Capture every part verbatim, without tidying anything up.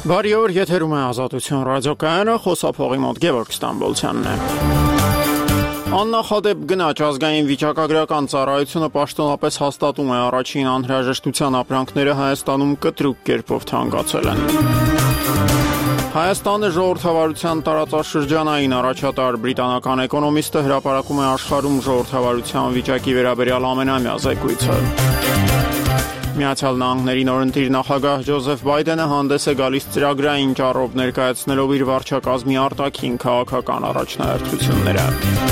Բարի օր, եթերում է Ազատություն ռադիոկայանը, խոսափողի մոտ Գևորգ Ստամբոլցյանն է։ Աննախադեպ գնաճ ազգային վիճակագրական ծառայությունը պաշտոնապես հաստատում է առաջին անհրաժեշտության ապրանքները Հայաստանում կտրուկ կերպով թանկացել են։ Հայաստանը ժողովրդավարության տարածաշրջանային առաջատար բրիտանական էկոնոմիստը հրապարակում է աշխարհում ժողովրդավարության վիճակի վերաբերյալ ամենամյա զեկույցը։ Միացյալ Նահանգների նորընտիր նախագահ Ջոզեֆ Բայդենը հանդես է գալիս ծրագրային ճառով ներկայացնելով իր վարչակազմի արտաքին քաղաքական առաջնահերթությունները։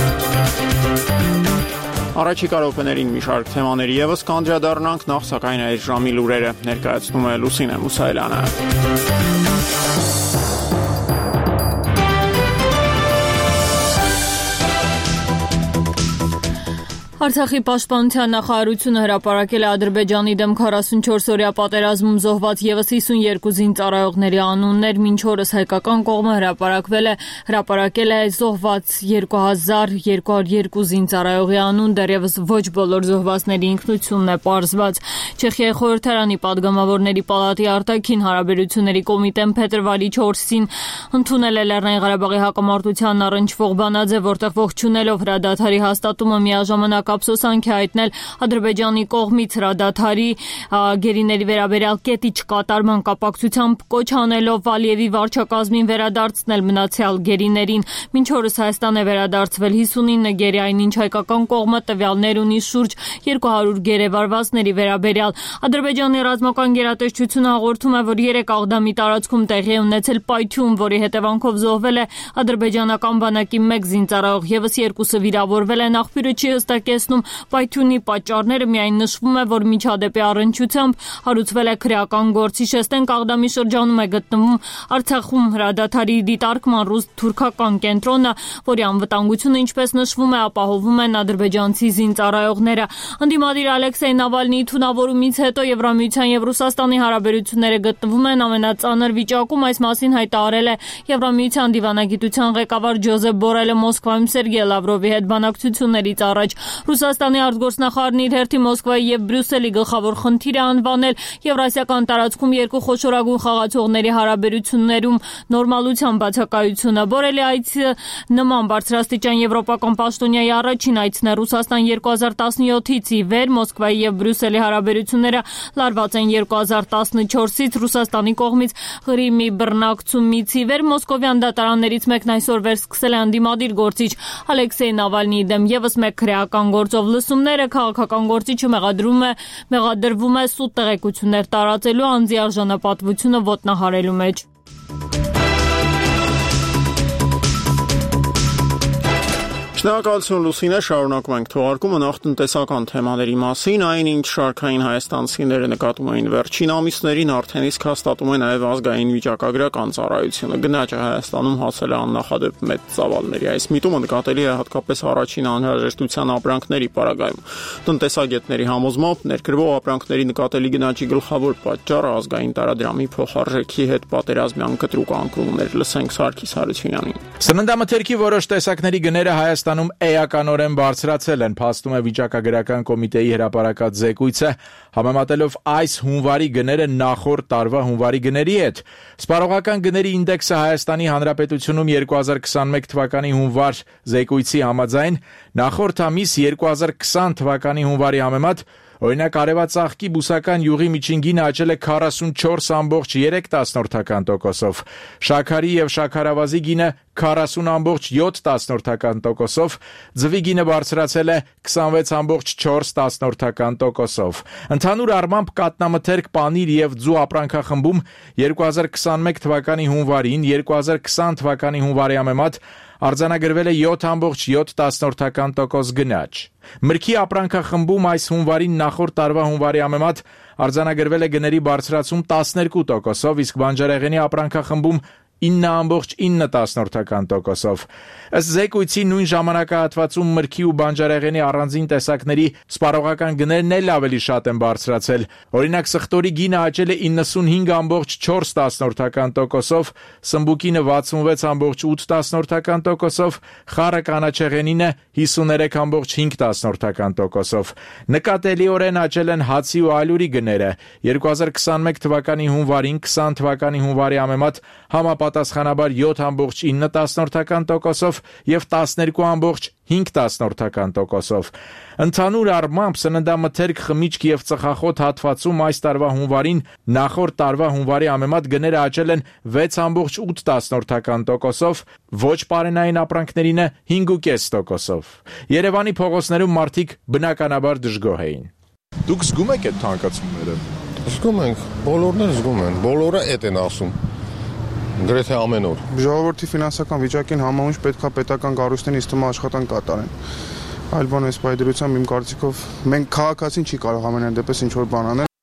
Առաջիկա րոպեներին մի շարք թեմաների ևս կանդրադառնանք, նախ սակայն այս ժամի լուրերը ներկայացնում է Լուսինե Մուսայելյանը։ Արցախի պաշտպանության նախարարությունը հրապարակել է Ադրբեջանի դեմ քառասունչորս-օրյա պատերազմում զոհված ևս հիսունյոթ զինծառայողների անուններ, մինչ օրս հայկական կողմը հրապարակվել է հրապարակել է զոհված երկու հազար երկու հարյուր երկու զինծառայողի անուն, դեռևս ոչ բոլոր զոհվածների ինքնությունն է պարզված։ Չեխիայի խորհրդարանի падգամավորների պալատի արտաքին հարաբերությունների կոմիտեն փետրվարի չորսին ընդունել է Լեռնային Ղարաբաղի հակամարտությանն առնչվող բանաձև, որտեղ ողջունելով հրադադարի հաստատումը միաժամանակ ափսոսանք է հայտնել Ադրբեջանի կողմից հրադադարի գերիների վերաբերյալ կետի չկատարման կապակցությամբ, կոչ անելով Ալիևի վարչակազմին վերադարձնել մնացյալ գերիներին։ Մինչ օրս Հայաստան է վերադարձվել հիսունինը գերի, այնինչ հայկական կողմը տվյալներ ունի շուրջ երկու հարյուր գերեվարվածների վերաբերյալ։ Ադրբեջանի ռազմական գերատեսչությունը հաղորդում է, որ երեք Աղդամի տարածքում տեղի է ունեցել պայթյուն, որի հետևանքով զոհվել է ադրբեջանական բանակի մեկ զինծառայող, ևս երկուսը վիրավորվել են։ Աղբյուրը չի հստակեցնում պայթյունի պատճառները, միայն նշվում է, որ միջադեպի առնչությամբ հարուցվել է քրեական գործ։ Հիշեցնենք, Աղդամի շրջանում է գտնվում Արցախում հրադադարի դիտարկման ռուս-թուրքական կենտրոնը, որի անվտանգությունը, ինչպես նշվում է, ապահովում են ադրբեջանցի զինծառայողները։ Ընդդիմադիր Ալեքսեյ Նավալնիի թունավորումից հետո Եվրամիության եւ Ռուսաստանի հարաբերությունները գտնվում են ամենածանր վիճակում։ Այս մասին հայտարարել է Եվրամիության դիվանագիտության ղեկավար Ջոզեփ Բորելը Մոսկվայում Սերգեյ Լավրովի հետ բանակցություններից առաջ։ Ռուսաստանի արտգործնախարարն իր հերթին Մոսկվայի եւ Բրյուսելի գլխավոր խնդիր է անվանել Եվրասիական տարածքում երկու խոշորագույն խաղացողների հարաբերություններում նորմալության բացակայությունը։ Բորելի այցը նման բարձրաստիճան եվրոպական պաշտոնյայի առաջին այցն է Ռուսաստան երկու հազար տասնյոթից ի վեր։ Մոսկվայի եւ Բրյուսելի հարաբերությունները լարված են երկու հազար տասնչորսից Ռուսաստանի կողմից Ղրիմի բռնակցումից ի վեր։ Մոսկովյան դատարաններից մեկն այսօր վերսկսել է ընդդիմադիր գործիչ Ալեքսեյ Նավալնիի դեմ ևս մեկ քրեական գործով լսումները։ Քաղաքական գործիչը մեղադրում է մեղադրվում է սուտ տեղեկություններ տարածելու, անձի արժանապատվությունը ոտնահարելու մեջ։ Շնորհակալություն Լուսինե, շարունակում ենք թողարկումը նախ տնտեսական թեմաների մասին, այնինչ շարքային հայաստանցիները նկատում էին վերջին ամիսներին, արդեն իսկ հաստատում է նաև ազգային վիճակագրական ծառայությունը։ Գնաճը Հայաստանում հասել է աննախադեպ մեծ ծավալների։ Այս միտումը նկատելի է հատկապես առաջին անհրաժեշտության ապրանքների պարագայում։ Տնտեսագետների համոզմամբ ներկրվող ապրանքների նկատելի գնաճի գլխավոր պատճառը ազգային տարադրամի փոխարժեքի հետ պատերազմյան կտրուկ անկումն էր։ Լսենք Սարգիս Հարությունյանին։ Սննդամթերքի որոշ տեսակների գները Հայաստանում էականորեն բարձրացել են, փաստում է վիճակագրական կոմիտեի հրապարակած զեկույցը, համեմատելով այս հունվարի գները նախորդ տարվա հունվարի գների հետ։ Սպառողական գների ինդեքսը Հայաստանի Հանրապետությունում երկու հազար քսանմեկ թվականի հունվար զեկույցի համաձայն նախորդ ամիս երկու հազար քսան թվականի հունվարի համեմատ օրինակ արևածաղկի բուսական յուղի միջին գինը աճել է քառասունչորս ամբողջ երեք տոկոսով, շաքարի եւ շաքարավազի գինը քառասուն ամբողջ յոթ տոկոսով, ձվի գինը բարձրացել է քսանվեց ամբողջ չորս տոկոսով։ Ընդհանուր առմամբ կատնամթերք, պանիր եւ ձու ապրանքախմբում երկու հազար քսանմեկ թվականի հունվարին երկու հազար քսան թվականի հունվարի համեմատ արձանագրվել է յոթ ամբողջ յոթ տոկոս գնաճ։ Մրգի ապրանքախմբում այս հունվարին նախորդ տարվա հունվարի համեմատ արձանագրվել է գների բարձրացում տասներկու տոկոսով, իսկ բանջարեղենի ապրանքախմբում ինը ամբողջ ինը տոկոսով։ Ըստ զեկույցի նույն ժամանակահատվածում մրգի ու բանջարեղենի առանձին տեսակների սպառողական գներն էլ ավելի շատ են բարձրացել։ Օրինակ սխտորի գինը աճել է իննսունհինգ ամբողջ չորս տոկոսով, սմբուկինը վաթսունվեց ամբողջ ութ տոկոսով, խառը կանաչեղենինը հիսուներեք ամբողջ հինգ տոկոսով։ Նկատելիորեն աճել են հացի ու ալյուրի գները։ երկու հազար քսանմեկ թվականի հունվարին քսան թվականի հունվարի համեմատ համապատասխանաբար յոթ ամբողջ ինը տոկոսով և տասներկու ամբողջ հինգ տոկոսով։ Ընդհանուր առմամբ սննդամթերք, խմիչք և ծխախոտ հատվածում այս տարվա հունվարին նախորդ տարվա հունվարի համեմատ գները աճել են վեց ամբողջ ութ տոկոսով, ոչ պարենային ապրանքներինը հինգ ու կես տոկոսով։ Երևանի փողոցներում մարդիկ բնականաբար դժգոհ էին։ Դուք զգում եք այդ թանկացումները։ Զգում ենք, բոլորն էլ զգում են, բոլորը էդ են ասում։ Գրեթե ամեն օր։ Ժողովրդի ֆինանսական վիճակին համահունչ պետք է պետական կառույցներն ինձ թվում է աշխատանք կատարեն։ Այլ բան այս պայդրությամբ իմ կարծիքով մենք քաղաքացին չի կարող ամենայն դեպս ինչ որ բան անել։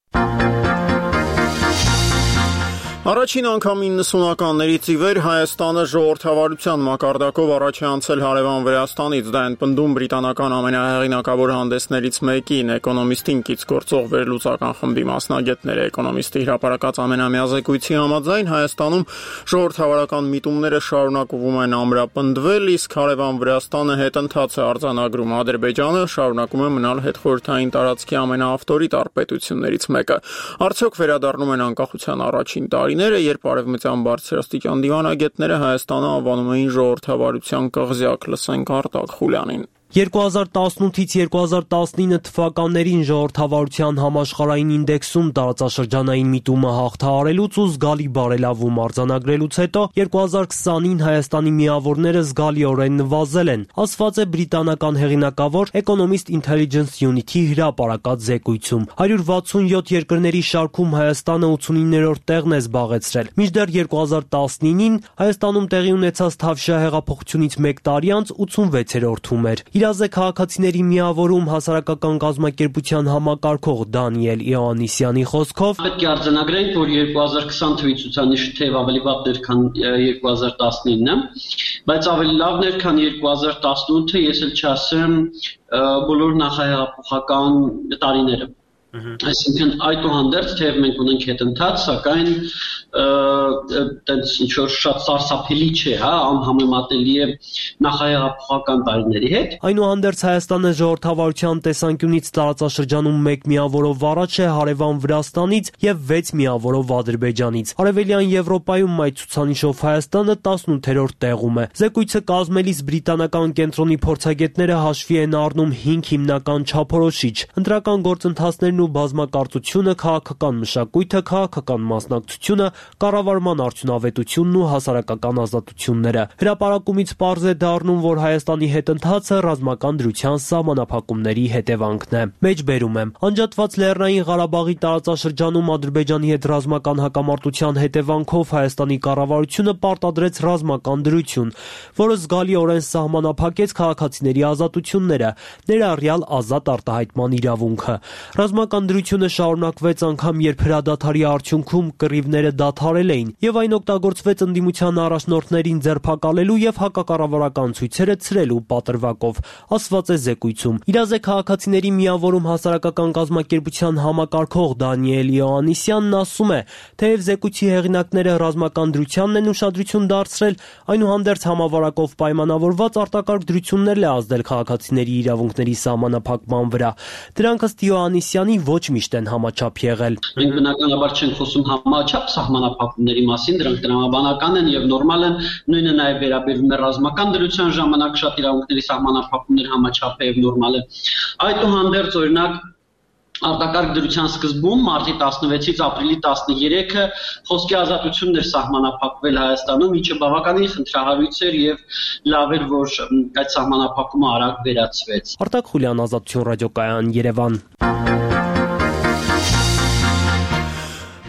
Առաջին անգամ իննսունականներից ի վեր Հայաստանը ժողովրդավարության մակարդակով առաջ է անցել հարևան Վրաստանից, դա են պնդում բրիտանական ամենահեղինակավոր հանդեսներից մեկին, Էկոնոմիստին կից գործող վերլուծական խմբի մասնագետները։ Էկոնոմիստի հրապարակած ամենամյա զեկույցի համաձայն Հայաստանում ժողովրդավարական միտումները շարունակվում են ամրապնդվել, իսկ հարևան Վրաստանը հետընթաց է արձանագրում։ Ադրբեջանը շարունակում է մնալ հետխորհրդային տարածքի ամենաավտորիտար պետություններից մեկը։ Արդյոք վերադառնում են անկախության առաջին տարիները, երբ արևմտյան բարձրաստիճան դիվանագետները Հայաստանը անվանում էին ժողովրդավարության կղզյակ, լսենք Արտակ Խուլյանին։ երկու հազար տասնութից երկու հազար տասնինը թվականներին ժողովրդավարության համաշխարհային ինդեքսում տարածաշրջանային միտումը հաղթահարելուց ու զգալի բարելավում արձանագրելուց հետո երկու հազար քսանին Հայաստանի միավորները զգալիորեն նվազել են, ասված է բրիտանական հեղինակավոր Economist Intelligence Unit-ի հրապարակած զեկույցում։ հարյուր վաթսունյոթ երկրների շարքում Հայաստանը ութսունիններորդ տեղն է զբաղեցրել։ Մինչդեռ երկու հազար տասնինին Հայաստանում տեղի ունեցած Թավշյա հեղափոխությունից մեկ տարի անց ութսունվեցերորդում էր։ Իրազ է քաղաքացիների միավորում հասարակական կազմակերպության համակարգող Դանիել Իոաննիսյանի խոսքով պետք է արձանագրենք, որ երկու հազար քսան թվի ցուցանիշը թեև ավելի վատ էր, քան երկու հազար տասնինը, բայց ավելի լավն էր, քան երկու հազար տասնութը, ես էլ չասեմ բոլոր նախահեղափոխական տարիները։ Այսինքն այդուհանդերձ թեև մենք ունենք հետընթաց, սակայն տենց ինչ որ շատ սարսափելի չէ, հա, անհամեմատելի է նախահեղափոխական տարիների հետ։ Այնուհանդերձ Հայաստանը ժողովրդավարության տեսանկյունից տարածաշրջանում մեկ միավորով առաջ է հարևան Վրաստանից եւ վեց միավորով Ադրբեջանից։ Արևելյան Եվրոպայում այդ ցուցանիշով Հայաստանը տասնութերորդ տեղում է։ Զեկույցը կազմելիս բրիտանական կենտրոնի փորձագետները հաշվի են առնում հինգ հիմնական չափորոշիչ՝ ընտրական գործընթացներն ու բազմակարծությունը, քաղաքական մշակույթը, քաղաքական մասնակցությունը, կառավարման արդյունավետությունն ու հասարակական ազատությունները։ Հրապարակումից պարզ է դառնում, որ Հայաստանի հետընթացը ռազմական դրության սահմանափակումների հետևանքն է։ Մեջբերում եմ, անջատված Լեռնային Ղարաբաղի տարածաշրջանում Ադրբեջանի հետ ռազմական հակամարտության հետևանքով Հայաստանի կառավարությունը պարտադրեց ռազմական դրություն, որը զգալիորեն սահմանափակեց քաղաքացիների ազատությունները, ներառյալ ազատ արտահայտման իրավունքը։ Ռազմական դրությունը շարունակվեց անգամ, երբ հրադադարի արդյունքում կռիվները դադարել էին, եւ այն օգտագործվեց ընդդիմության առաջնորդներին ձերբակալելու եւ հակակառավարական ցույցերը ցրելու պատրվակով, ասված է զեկույցում։ Իրազ է քաղաքացիների միավորում հասարակական կազմակերպության համակարգող Դանիել Իոաննիսյանն ասում է, թեև զեկույցի հեղինակները ռազմական դրությանն են ուշադրություն դարձրել, այնուհանդերձ համավարակով պայմանավորված արտակարգ դրություններ է ազդել քաղաքացիների իրավունքների սահմանափակման վրա։ Դրանք ըստ Իոաննիսյանի ոչ միշտ են համաչափ եղել։ Մենք բնականաբար չենք խոսում համաչափ սահմանափակումների մասին, դրանք տրամաբանական են եւ նորմալ են, նույնը նաեւ վերաբերվում է ռազմական դրության ժամանակ շատ իրավունքների սահմանափակումներ համաչափ է եւ նորմալ է։ Այդուհանդերձ, օրինակ, արտակարգ դրության սկզբում մարտի տասնվեցից ապրիլի տասներեքը խոսքի ազատությունն էր սահմանափակվել Հայաստանում, ինչը բավականին խնդրահարույց էր եւ լավ էր, որ այդ սահմանափակումը արագ վերացվեց։ Արտակ Խուլյան, Ազատություն ռադիոկայան, Երևան։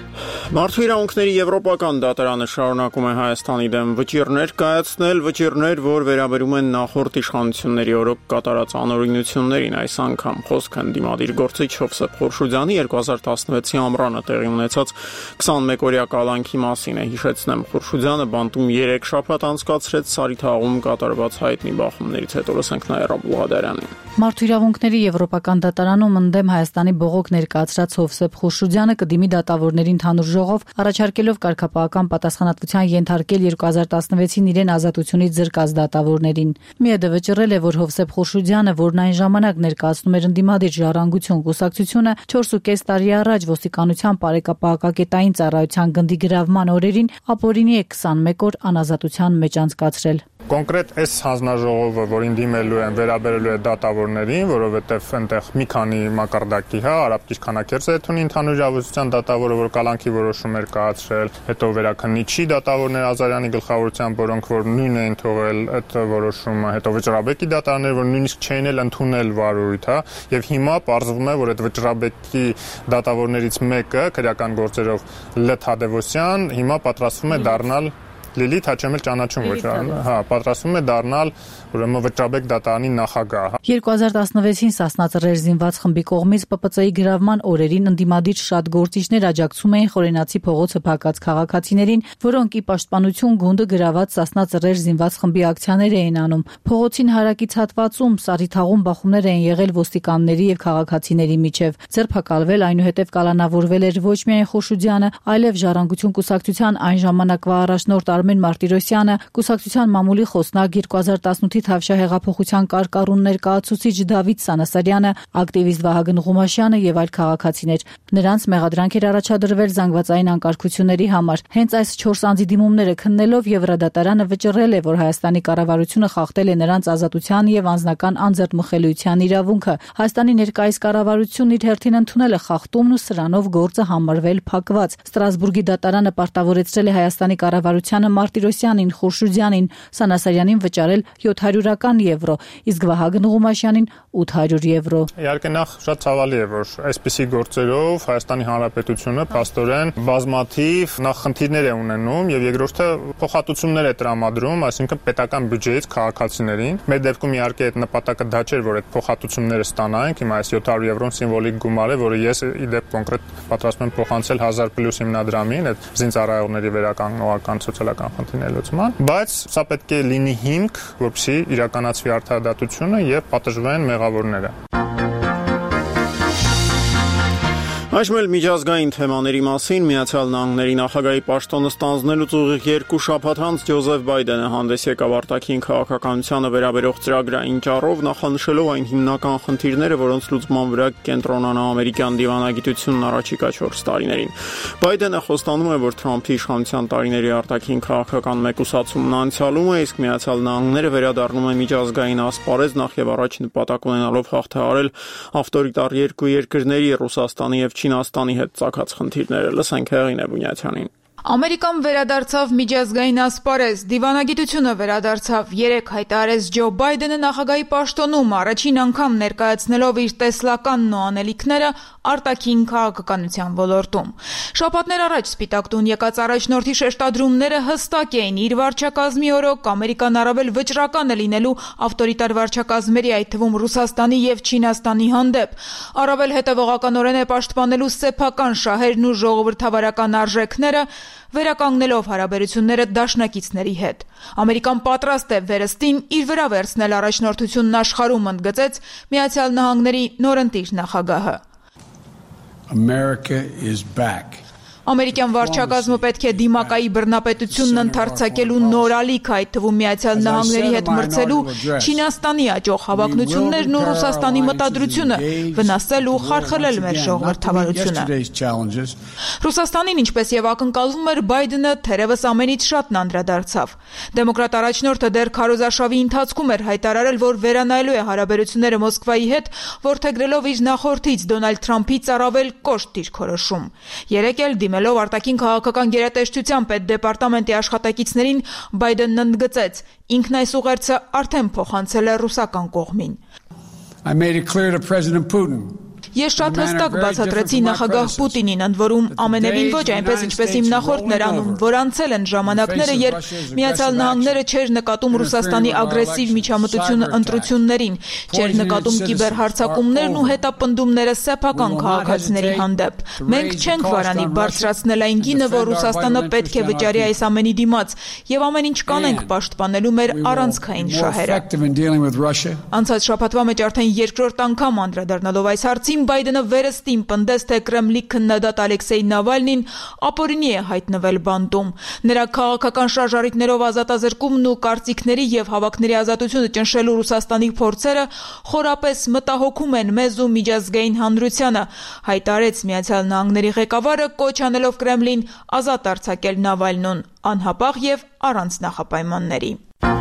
Մարդու իրավունքների եվրոպական դատարանը շարունակում է Հայաստանի դեմ վճիռներ կայացնել, վճիռներ, որ վերաբերում են նախորդ իշխանությունների օրոք կատարած անօրինություններին, այս անգամ խոսք ընդդիմադիր գործիչ Հովսեփ Խորշուդյանի երկու հազար տասնվեցի ամռանը տեղի ունեցած քսանմեկօրյա կալանքի մասին է։ Հիշեցնեմ, Խորշուդյանը բանտում երեք շաբաթ անցկացրեց Սարիթաղում կատարված հայտնի բախումներից հետո լսենք Նաիրա Բուլղադարյանին։ Մարդու իրավունքների եվրոպական դատարանում ընդդեմ Հայաստանի բողոք ներկայացրած Հովսեփ Խորշուդյանը կդիմի դատավորների ընդհանուր ժողով, առաջարկելով կարգապահական պատասխանատվության ենթարկել երկու հազար տասնվեցին իրեն ազատությունից զրկած դատավորներին։ ՄԻԵԴ-ը վճռել է, որ Հովսեփ Խորշուդյանը, որն այն ժամանակ ներկայացնում էր ընդդիմադիր ժառանգություն կուսակցությունը, չորս ու կես տարի առաջ ոստիկանության բարեկապահակակետային ծառայության գնդի գրավման օրերին ապօրինի է քսանմեկ օր անազատության մեջ անցկացրել։ Կոնկրետ այս հանձնաժողովը, որին դիմելու են, վերաբերելու է դատավորներին, որովհետև այնտեղ մի քանի մակարդակի, հա, արաբկիր քանակերձ է թունի ընդհանուր իրավասության դատավորը, որ կալանքի որոշում էր կայացրել, հետո վերաքննիչի դատավորներ Ազարյանի գլխավորությամբ, որոնք որ նույնն էին թողել այդ որոշումը, հետո Վճռաբեկի դատարաններ, որ նույնիսկ չէին էլ ընդունել վարույթ, հա, եւ հիմա պարզվում է, որ այդ Վճռաբեկի դատավորներից մեկը քրեական գործերով Լ. Թադևոսյան հիմա պատրաստվում է դառնալ Լիլիթ Հաչեմել ճանաչում վճռան, հա, պատրաստվում է դառնալ ուրեմն Վճռաբեկ դատարանի նախագահ։ երկու հազար տասնվեցին Սասնա ծռեր զինված խմբի կողմից Պ Պ Ծ-ի գրավման օրերին ընդդիմադիր շատ գործիչներ աջակցում էին Խորենացի փողոցը փակած քաղաքացիներին, որոնք ի պաշտպանություն գունդը գրաված Սասնա ծռեր զինված խմբի ակցիաներ էին անում։ Փողոցին հարակից հատվածում Սարիթաղում բախումներ էին եղել ոստիկանների եւ քաղաքացիների միջև։ Ձերբակալվել, այնուհետև կալանավորվել էր ոչ միայն Խորշուդյանը, այլև Ժառանգություն կուսակցության այն ժամանակվա առաջնորդ Արմեն Մարտիրոսյանը, կուսակցության մամուլի խոսնակ երկու հազար տասնութի Թավշյա հեղափոխության կարկառուն ներկայացուցիչ Դավիթ Սանասարյանը, ակտիվիստ Վահագն Ղումաշյանը եւ այլ քաղաքացիներ։ Նրանց մեղադրանք էր առաջադրվել զանգվածային անկարգությունների համար։ Հենց այս չորս անձի դիմումները քննելով Եվրադատարանը վճռել է, որ Հայաստանի կառավարությունը խախտել է նրանց ազատության եւ անձնական անձեռնմխելիության իրավունքը։ Հայաստանի ներկայիս կառավարությունն իր հերթին ընդունել է խախտումն ու սրանով գործը համարվել փակված։ Ստրասբուրգի դատարանը պարտավորեցրել է Հայաստանի կառավարությանը Մարտիրոսյանին, Խորշուդյանին, Սանասարյանին վճարել յոթ հարյուրական եվրո, իսկ Վահագն Ղումաշյանին ութ հարյուր եվրո։ Իհարկե նախ շատ ցավալի է, որ այսպիսի գործերով Հայաստանի Հանրապետությունը փաստորեն բազմաթիվ նախխնդիրներ է ունենում եւ երկրորդը փոխհատուցումներ է տրամադրում, այսինքն պետական բյուջեից քաղաքացիներին։ Մեր դեպքում իհարկե այդ նպատակը դա չէր, որ այդ փոխհատուցումները ստանանք, հիմա այս յոթ հարյուր եվրոն սիմվոլիկ գումար է, որը ես ի դեպ կոնկրետ պատրաստում եմ փոխանցել հազար պլյուս հիմնադրամին, այդ զինծառայողների վերականգնողական սոցիալական խնդիրների լուծման, բայց սա պետք է լինի հիմք, որպեսզի իրականացվի արդարադատությունը եւ պատժվեն մեղավորները։ Այժմ էլ միջազգային թեմաների մասին Միացյալ Նահանգների նախագահի պաշտոնը ստանձնելուց ուղիղ երկու շաբաթ անց Ջոզեֆ Բայդենը հանդես եկավ արտաքին քաղաքականությանը վերաբերող ծրագրային ճառով, նախանշելով այն հիմնական խնդիրները, որոնց լուծման վրա կենտրոնանա ամերիկյան դիվանագիտությունն առաջիկա չորս տարիներին։ Բայդենը խոստանում է, որ Թրամփի իշխանության տարիների արտաքին քաղաքական մեկուսացումն անցյալում է, իսկ Միացյալ Նահանգները վերադառնում է միջազգային ասպարեզ նախ եւ առաջ նպատակ ունենալով հաղթահարել ավտորիտար երկու երկրների Ռուսաստանի եւ Չինաստանի հետ ցակած խնդիրները։ Լսենք Հեղինե Բունյացյանին։ Ամերիկան վերադարձավ միջազգային ասպարեզ, դիվանագիտությունը վերադարձավ, երեք հայտարարեց Ջո Բայդենը նախագահի պաշտոնում, առաջին անգամ ներկայացնելով իր տեսլականն ու անելիքները արտաքին քաղաքականության ոլորտում։ Շաբաթներ առաջ Սպիտակ տուն եկած առաջնորդի շեշտադրումները հստակ էին, իր վարչակազմի օրոք Ամերիկան առավել վճռական է լինելու ավտորիտար վարչակազմերի, այդ թվում Ռուսաստանի եւ Չինաստանի հանդեպ, առավել հետևողականորեն է պաշտպանելու սեփական շահերն ու ժողովրդավարական արժեքները, վերականգնելով հարաբերությունները դաշնակիցների հետ։ Ամերիկան պատրաստ է վերստին իր վրա վերցնել առաջնորդությունն աշխարհում, ընդգծեց Միացյալ Նահանգների նորընտիր նախագահը։ America is back. Ամերիկյան վարչակազմը պետք է դիմակայի բռնապետությունն ընդարձակելու նոր ալիք, այդ թվում Միացյալ Նահանգների հետ մրցելու Չինաստանի աճող հավակնություններն ու Ռուսաստանի մտադրությունը, վնասել ու խարխլել մեր ժողովրդավարությունը։ Ռուսաստանին, ինչպես եւ ակնկալվում էր, Բայդենը թերևս ամենից շատն անդրադարձավ։ Դեմոկրատ առաջնորդը դեռ քարոզարշավի ընթացքում էր հայտարարել, որ վերանայելու է հարաբերությունները Մոսկվայի հետ, որդեգրելով իր նախորդից Դոնալդ Թրամփից առավել կոշտ դիրքորոշում։ Երեք էլ դիմելով արտաքին քաղաքական գերատեսչության պետդեպարտամենտի աշխատակիցներին, Բայդենն ընդգծեց, ինքն այս ուղերձը արդեն փոխանցել է ռուսական կողմին։ I made it clear to President Putin. Ես շատ հստակ բացատրեցի նախագահ Պուտինին, ընդ որում ամենևին ոչ այնպես ինչպես իմ նախորդն էր անում, որ անցել են ժամանակները, երբ Միացյալ Նահանգները չէր նկատում Ռուսաստանի ագրեսիվ միջամտությունը ընտրություններին, չէր նկատում կիբերհարձակումներն ու հետապնդումները սեփական քաղաքացիների հանդեպ։ Մենք չենք վարանի բարձրացնել այն գինը, որ Ռուսաստանը պետք է վճարի այս ամենի դիմաց, եւ ամեն ինչ կանենք պաշտպանելու մեր առանցքային շահերը։ Անցած շաբաթվա մեջ արդեն երկրորդ անգամ անդրադառնալով այս հարցին, Բայդենը վերստին պնդեց, թե Կրեմլի քննադատ Ալեքսեյ Նավալնին ապօրինի է հայտնվել բանտում։ Նրա քաղաքական շարժառիթներով ազատազրկումն ու կարծիքների եւ հավաքների ազատությունը ճնշելու Ռուսաստանի փորձերը խորապես մտահոգում են մեզ ու միջազգային հանրությանը, հայտարարեց Միացյալ Նահանգների ղեկավարը, կոչ անելով Կրեմլին ազատ արձակել Նավալնուն անհապաղ եւ առանց նախապայմանների։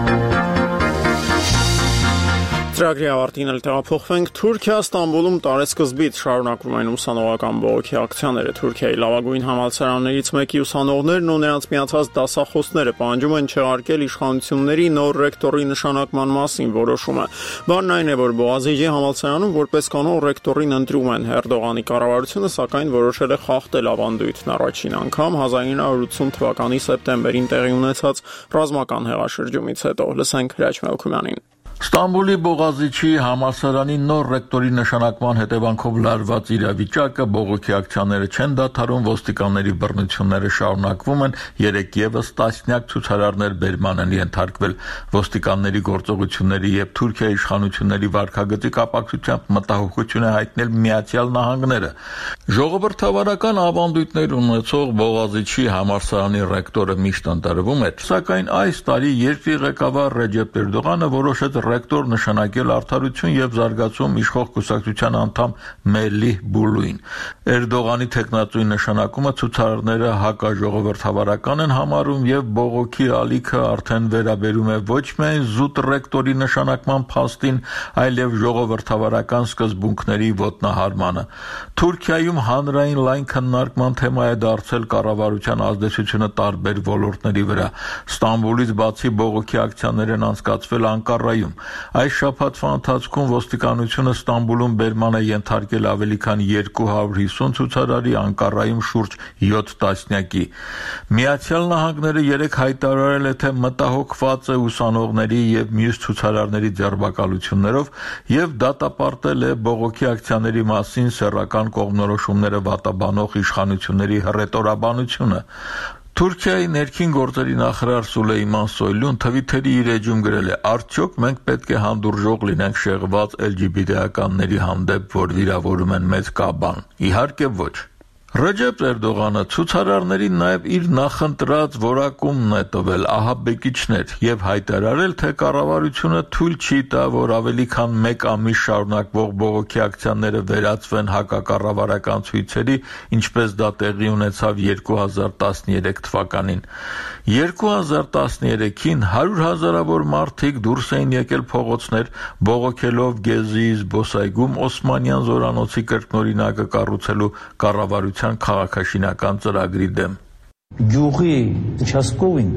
Ծրագրի ավարտին էլ տեղափոխվենք Թուրքիա, Ստամբուլում տարեսկզբից շարունակվում են ուսանողական բողոքի ակցիաները։ Թուրքիայի լավագույն համալսարաններից մեկի ուսանողներն ու նրանց միացած դասախոսները պահանջում են չեղարկել իշխանությունների նոր ռեկտորի նշանակման մասին որոշումը։ Բանն այն է, որ Բոğaziçi համալսարանում որպես կանոն ռեկտորին ընտրում են։ Էրդողանի կառավարությունը սակայն որոշել է խախտել ավանդույթն առաջին անգամ հազար ինը հարյուր ութսուն թվականի սեպտեմբերին տեղի ունեցած ռազմական հեղաշրջումից հետո։ Լսենք Հրաչ Մելքումյանին։ Ստամբուլի Բոğaziçi համալսարանի նոր ռեկտորի նշանակման հետևանքով լարված իրավիճակը բողոքի ակցիաները չեն դադարում, ոստիկանների բռնությունները շարունակվում են, երեք եւս տասնյակ ցուցարարներ բերման են ենթարկվել։ Ոստիկանների գործողությունների եւ Թուրքիայի իշխանությունների վարկագծի կապակցությամբ մտահոգություն է հայտնել Միացյալ Նահանգները։ Ժողովրդավարական ավանդույթներ ունեցող Բոğaziçi համալսարանի ռեկտորը միշտ ընտրվում էր, սակայն այս տարի երկրի ղեկավար Ռեջեփ Էրդողանը որոշեց ռեկտոր նշանակել Արդարություն եւ զարգացում իշխող կուսակցության անդամ Մելիհ Բուլուին։ Էրդողանի տեխնատուի նշանակումը ցուցարարները հակաժողովրդավարական են համարում եւ բողոքի ալիքը արդեն վերաբերում է ոչ միայն զուտ ռեկտորի նշանակման փաստին, այլև ժողովրդավարական սկզբունքների ոտնահարմանը։ Թուրքիայում հանրային լայն քննարկման թեմա է դարձել կառավարության ազդեցությունը տարբեր ոլորտների վրա։ Ստամբուլից բացի բողոքի ակցիաներ են անցկացվել Անկարայում։ Այս շաբաթվա ընթացքում ոստիկանությունը Ստամբուլում բերման է ենթարկել ավելի քան երկու հարյուր հիսուն ցուցարարի, Անկարայում շուրջ յոթ տասնյակի։ Միացյալ Նահանգները երեք հայտարարել է, թե մտահոգված է ուսանողների եւ մյուս ցուցարարների ձերբակալություններով եւ դատապարտել է բողոքի ակցիաների մասին սեռական կողմնորոշումները վատաբանող իշխանությունների հռետորաբանությունը։ Թուրքիայի ներքին գործերի նախարար Սուլեյման Սոյլուն Թվիթերի իր էջում գրել է. «Արդյոք մենք պետք է հանդուրժող լինենք շեղված Էլ Ջի Բի Թի-ականների հանդեպ, որ վիրավորում են մեծ կաբան։ Իհարկե ոչ»։ Ռեջեփ Էրդողանը ցուցարարներին նաև իր նախընտրած որակումն է տվել ահաբեկիչներ եւ հայտարարել, թե կառավարությունը թույլ չի տա, որ ավելի քան մեկ ամիս շարունակվող բողոքի ակցիաները վերածվեն հակակառավարական ցույցերի, ինչպես դա տեղի ունեցավ երկու հազար տասներեք թվականին։ երկու հազար տասներեքին հարյուր հազարավոր մարդիկ դուրս էին եկել փողոցներ, բողոքելով Գեզի զբոսայգում Օսմանյան զորանոցի կրկնօրինակը կառուցելու կառավարության քաղաքաշինական ծրագրի դեմ։ Գյուղի участковին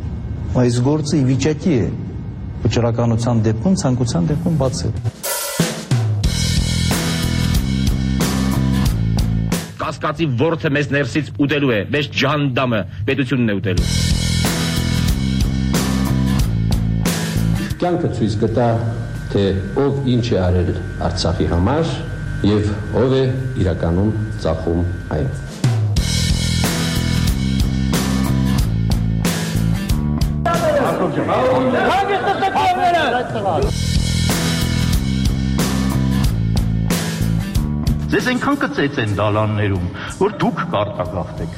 այս գործը ի վիճակի է վճռականության դեպքում, ցանկության դեպքում բացել։ Կասկածի ворթը մեզ ներսից ուտելու է, մեզ ջանդամը պետությունն է ուտելու։ Կյանքը ցույց կտա, թե ով ինչ է արել Արցախի համար եւ ով է իրականում ծախում այն։ Ձեզ այնքան կծեց են դալաններում, որ դուք կարտագաղթեք։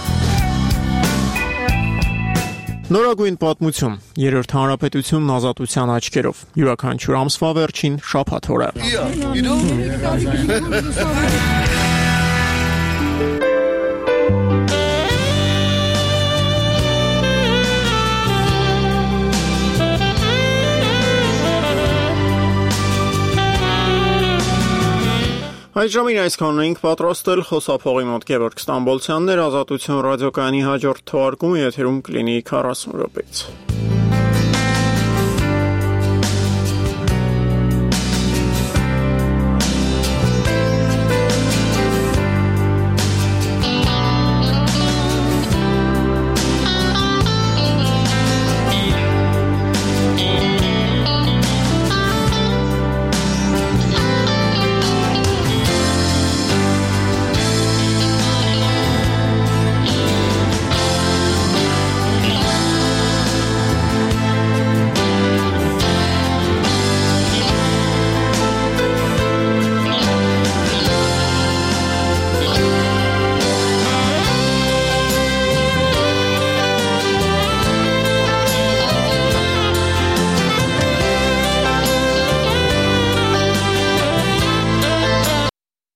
Նորագույն պատմություն, երրորդ հանրապետությունն ազատության աչքերով, յուրաքանչյուր ամսվա վերջին շաբաթ օրը։ Այս ժամին այսքանն էինք պատրաստել, խոսափողի մոտ Գևորգ Ստամբոլցյանն էր, Ազատություն ռադիոկայանի հաջորդ թողարկումը եթերում կլինի քառասուն րոպեից։